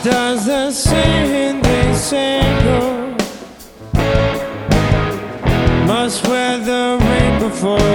does the saying they say go? Must wear the rain before